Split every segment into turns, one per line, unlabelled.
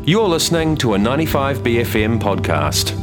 You're listening to a 95BFM podcast.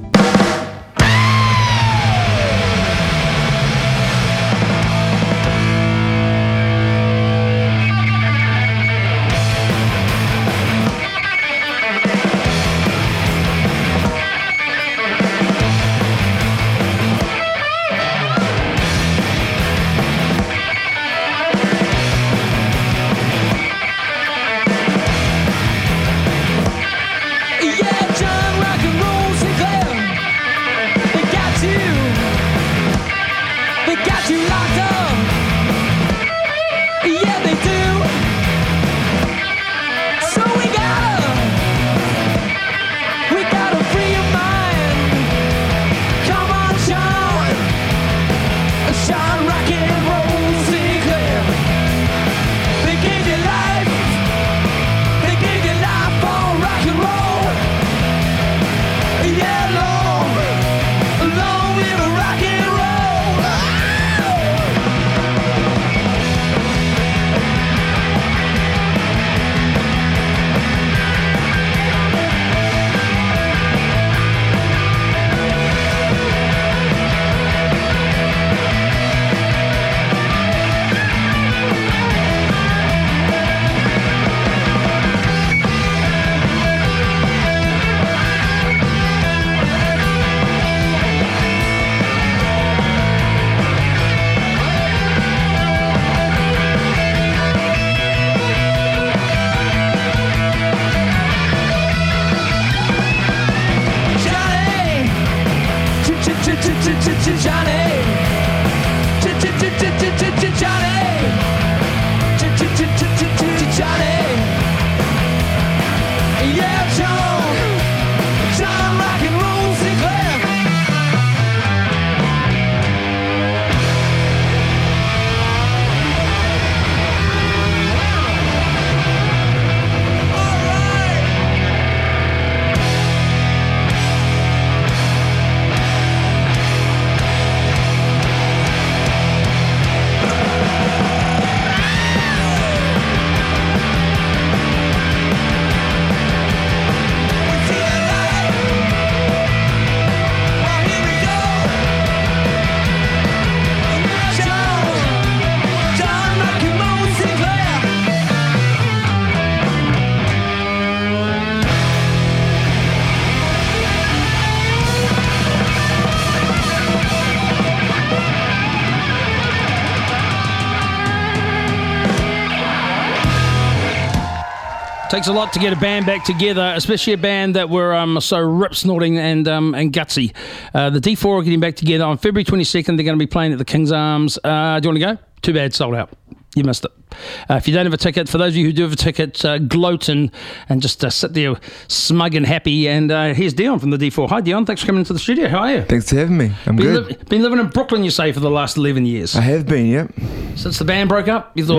Takes a lot to get a band back together, especially a band that were so rip-snorting and gutsy. The D4 are getting back together on February 22nd. They're going to be playing at the King's Arms. Do you want to go? Too bad, sold out. You missed it. If you don't have a ticket, for those of you who do have a ticket, gloat and just sit there smug and happy. And here's Dion from the D4. Hi, Dion. Thanks for coming into the studio. How are you?
Thanks for having me. I'm good.
Been living in Brooklyn, you say, for the last 11 years.
I have been, yep.
Since the band broke up, you thought,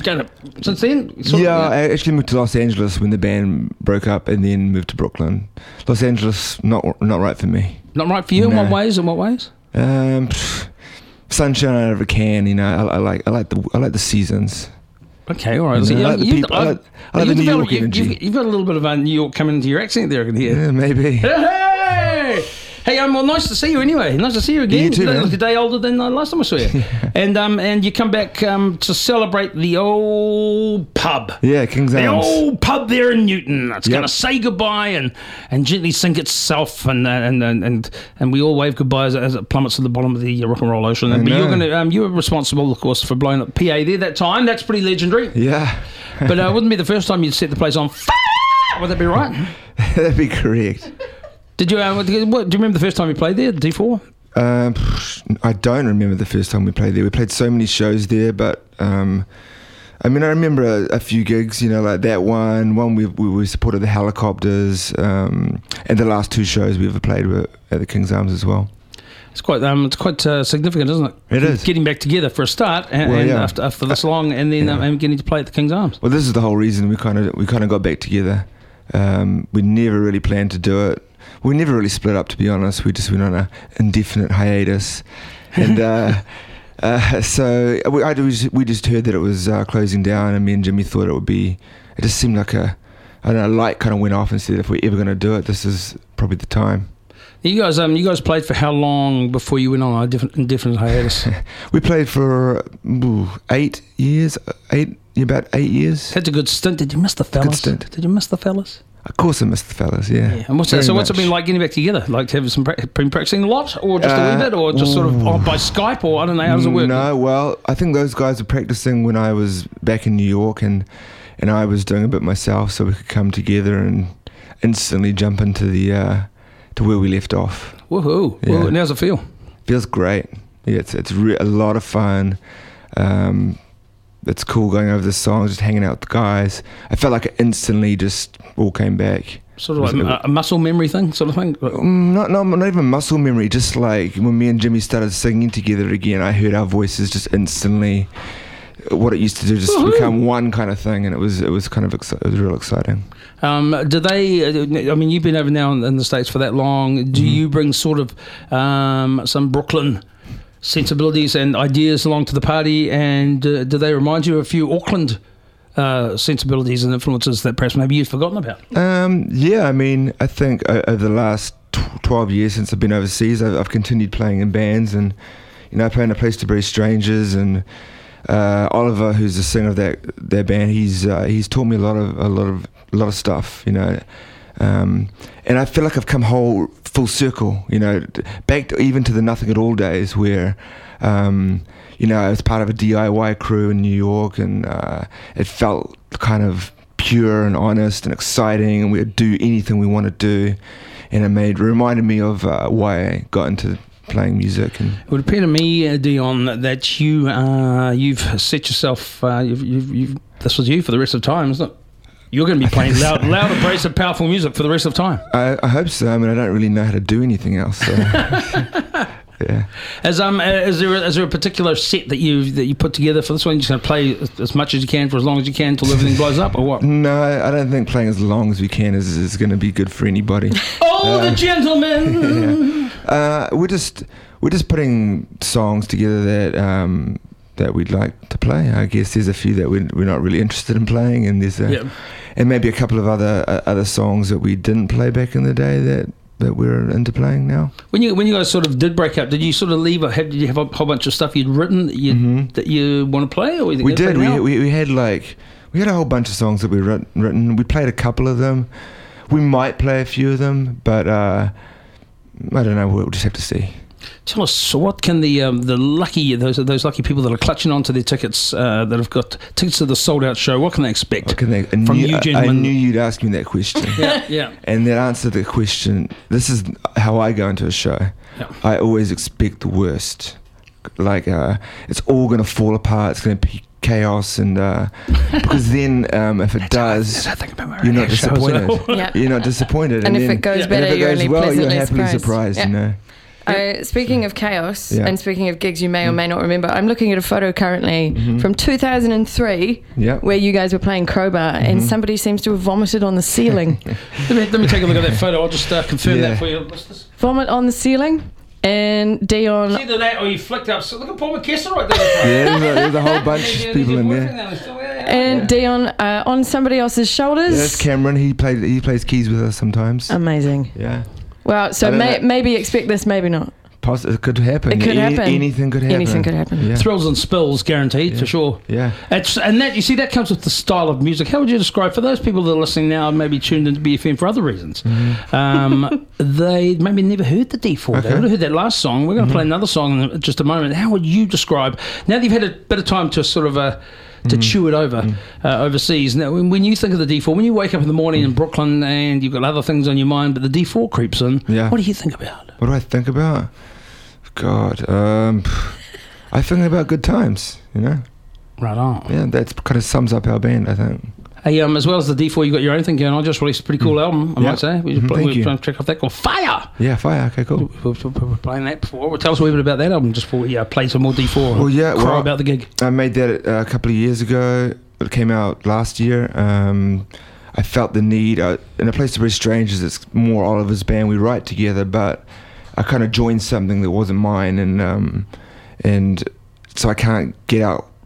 since then?
I actually moved to Los Angeles when the band broke up and then moved to Brooklyn. Los Angeles, not right for me.
Not right for you?
No.
In what ways?
Sunshine out of a can, you know. I like the seasons.
Okay, all right.
You know, I like the people. I like the New York energy.
You've got a little bit of New York coming into your accent there, I can hear.
Yeah, maybe.
Hey! Hey, well, nice to see you anyway. Nice to see you again.
You too, man.
Like a day older than last time I saw you.
Yeah.
And you come back to celebrate the old pub.
Yeah, King's Arms.
The old pub there in Newton. It's going to say goodbye and gently sink itself, and we all wave goodbye as it plummets to the bottom of the rock and roll ocean. But you were responsible, of course, for blowing up PA there that time. That's pretty legendary.
Yeah.
But it wouldn't be the first time you'd set the place on fire. Would that be right?
That'd be correct.
Did you? Do you remember the first time you played there, D4?
I don't remember the first time we played there. We played so many shows there, but I remember a few gigs, you know, like that one. One we supported the Helicopters, and the last two shows we ever played were at the King's Arms as well.
It's quite significant, isn't it?
It is.
Getting back together for a start, after this long, and then and getting to play at the King's Arms.
Well, this is the whole reason we kind of got back together. We never really planned to do it. We never really split up, to be honest. We just went on an indefinite hiatus, and so we just heard that it was closing down, and me and Jimmy thought it would be. It just seemed like a I don't know, light kind of went off and said, if we're ever going to do it, this is probably the time.
You guys played for how long before you went on a indefinite hiatus?
We played for 8 years, about 8 years.
That's a good stint. Did you miss the fellas?
Good stint.
Did you miss the fellas?
Of course I missed the fellas, yeah.
And what's it been like getting back together? Like to have been practicing a lot, or just a wee bit, or just sort of by Skype, or I don't know, how does it work?
No, well, I think those guys were practicing when I was back in New York, and I was doing a bit myself, so we could come together and instantly jump into the to where we left off.
Woohoo!
Yeah.
Well, and how's it feel?
Feels great. Yeah, it's a lot of fun. It's cool going over the songs, just hanging out with the guys. I felt like it instantly just all came back.
Sort of like a muscle memory thing, sort of thing?
Not even muscle memory, just like when me and Jimmy started singing together again, I heard our voices just instantly, what it used to do, just become one kind of thing, and it was kind of it was real exciting.
Do they, I mean, you've been over now in the States for that long, do you bring sort of some Brooklyn sensibilities and ideas along to the party, and do they remind you of a few Auckland sensibilities and influences that perhaps maybe you've forgotten about?
Yeah, I mean, I think over the last 12 years since I've been overseas, I've continued playing in bands, and I play in A Place to Bury Strangers, and Oliver, who's the singer of that band, he's taught me a lot of stuff, and I feel like I've come full circle, back even to the Nothing at All days where, I was part of a DIY crew in New York, and it felt kind of pure and honest and exciting, and we would do anything we want to do, and it reminded me of why I got into playing music. And
it would appear to me, Dion, that you've set yourself. This was you for the rest of time, isn't it? You're going to be playing loud, abrasive, powerful music for the rest of time.
I hope so. I mean, I don't really know how to do anything else. So. Yeah. Is
there a particular set that you put together for this one? You're just going to play as much as you can for as long as you can until everything blows up, or what?
No, I don't think playing as long as we can is going to be good for anybody.
The gentlemen.
Yeah. We're just putting songs together that we'd like to play. I guess there's a few that we're not really interested in playing, and there's and maybe a couple of other songs that we didn't play back in the day that we're into playing now. When
you guys sort of did break up, did you sort of leave? Did you have a whole bunch of stuff you'd written that you want to play? Or
we did. We had a whole bunch of songs that we written. We played a couple of them. We might play a few of them, but I don't know. We'll just have to see.
Tell us, so what can the lucky those lucky people that are clutching onto their tickets that have got tickets to the sold out show? What can they expect from you gentlemen?
I knew you'd ask me that question.
Yeah.
And that answer to the question, this is how I go into a show. Yeah. I always expect the worst. Like it's all going to fall apart. It's going to be chaos, and because then if it does, you're not disappointed.
Well. Yeah.
You're not disappointed.
And if it goes better, you're only pleasantly
happily surprised.
Yeah. Speaking of chaos and speaking of gigs you may or may not remember, I'm looking at a photo currently from 2003 where you guys were playing Crowbar and somebody seems to have vomited on the ceiling.
Let me take a look at that photo. I'll just confirm that for you listeners.
Vomit on the ceiling, and Dion...
See that, or you flicked up. So look at Paul McKesson right there.
Yeah, there's a whole bunch of people in there.
And Dion on somebody else's shoulders.
Yeah, that's Cameron. He plays keys with us sometimes.
Amazing.
Yeah.
Well, so maybe expect this, maybe not.
It could happen.
It could happen.
Anything could happen.
Anything could happen.
Yeah.
Thrills and spills, guaranteed, for sure.
Yeah.
And that, you see, that comes with the style of music. How would you describe, for those people that are listening now, maybe tuned into BFM for other reasons, they maybe never heard the D4. Okay. They would have heard that last song. We're going to play another song in just a moment. How would you describe, now that you've had a bit of time to sort of... to chew it over overseas. Now, when you think of the D4, when you wake up in the morning in Brooklyn and you've got other things on your mind, but the D4 creeps in, what do you think about?
What do I think about? God, I think about good times,
Right on.
Yeah, that kind of sums up our band, I think.
Hey, as well as the D4, you got your own thing going on. Just released a pretty cool album, I might say. We're trying to check off that called Fire.
Yeah, Fire. Okay, cool.
We're playing that before. Well, tell us a wee bit about that album, just before we play some more D4.
Well,
about the gig.
I made that a couple of years ago. It came out last year. I felt the need. In A Place to Bury Strangers, it's more Oliver's band. We write together, but I kind of joined something that wasn't mine, and so I can't get out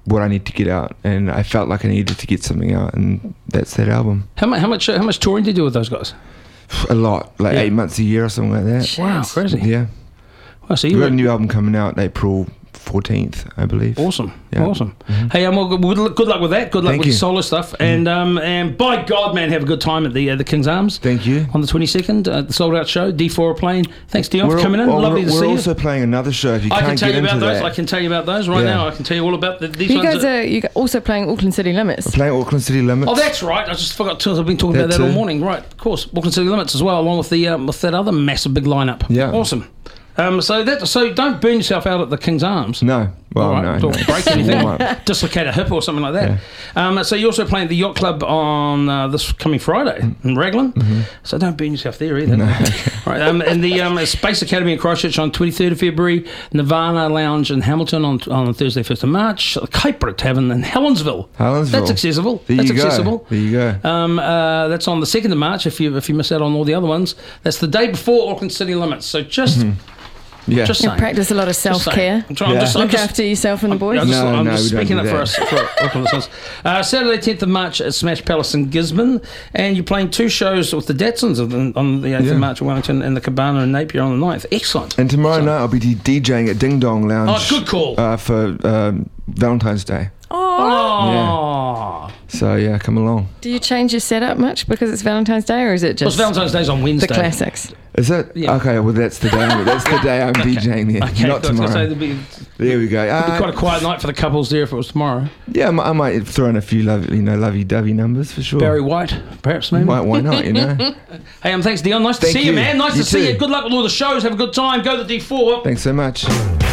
what I need to get out, and I felt like I needed to get something out, and that's that album.
How much touring did you do with those guys?
A lot, like 8 months a year or something like that.
Wow, crazy.
Yeah.
Well, so
we've got a new album coming out April 14th, I believe.
Awesome. Mm-hmm. Hey, well, good luck with that. Good luck with your solo stuff. Mm-hmm. And by God, man, have a good time at the King's Arms.
Thank you.
On the 22nd, the sold out show. D4 are playing. Thanks, Dion, for coming in. Lovely to see you.
We're also playing another show. If you
I
can't
can tell
get
you about
into
those.
that.
I can tell you about those right now. I can tell you all about these
you
ones.
You're also playing Auckland City Limits.
We're playing Auckland City Limits.
Oh, that's right. I just forgot to. I've been talking about that all morning. Right, of course. Auckland City Limits as well, along with that other massive big lineup.
Yeah.
Awesome. So don't burn yourself out at the King's Arms.
No. Well, no.
Don't break anything. Dislocate a hip or something like that.
Yeah.
So you're also playing at the Yacht Club on this coming Friday in Raglan. Mm-hmm. So don't burn yourself there either.
No.
Right. And the Space Academy in Christchurch on 23rd of February. Nirvana Lounge in Hamilton on Thursday, 1st of March. The Kaipara Tavern in Helensville. That's accessible.
There you
go.
There you go.
That's on the 2nd of March if you miss out on all the other ones. That's the day before Auckland City Limits. So just... Mm-hmm.
Yeah.
You practice a lot of self-care. Look after yourself and the boys.
I'm just speaking up for us. Saturday, 10th of March at Smash Palace in Gisborne, and you're playing 2 shows with the Datsons on the 8th of March at Wellington and the Cabana in Napier on the 9th. Excellent.
And tomorrow night I'll be DJing at Ding Dong Lounge.
Oh, good call.
For Valentine's Day.
Oh.
Yeah. So come along.
Do you change your setup much because it's Valentine's Day, or is it just?
Well, Valentine's Day's on Wednesday.
The classics.
Is it? Yeah. Okay. Well, that's the day. That's the day I'm DJing there. Okay, not tomorrow. There we go.
It'd be quite a quiet night for the couples there if it was tomorrow.
Yeah, I might throw in a few lovey-dovey numbers for sure.
Barry White, perhaps maybe.
Why not?
Hey, thanks, Dion. Nice to see you, man. Nice to see you. Good luck with all the shows. Have a good time. Go to the D4.
Thanks so much.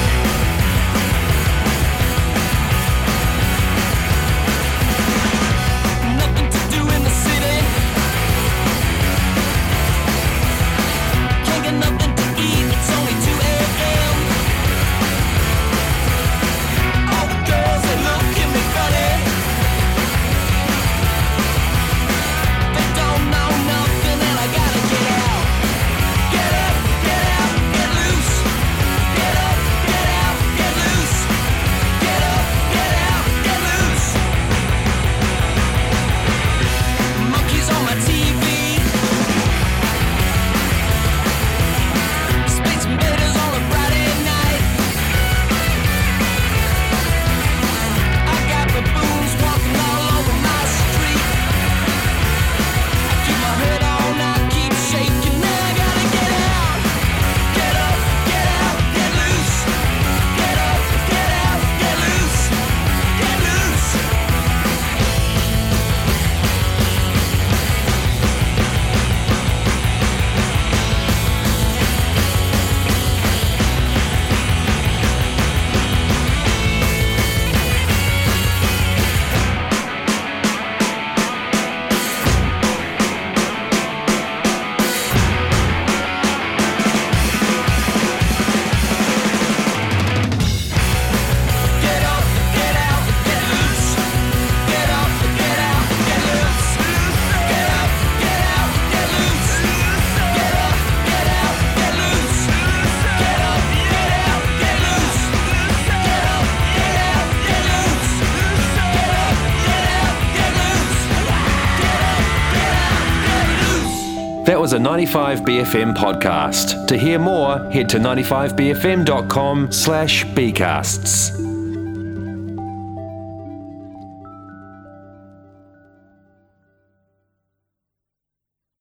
That was a 95BFM podcast. To hear more, head to 95bfm.com/bcasts.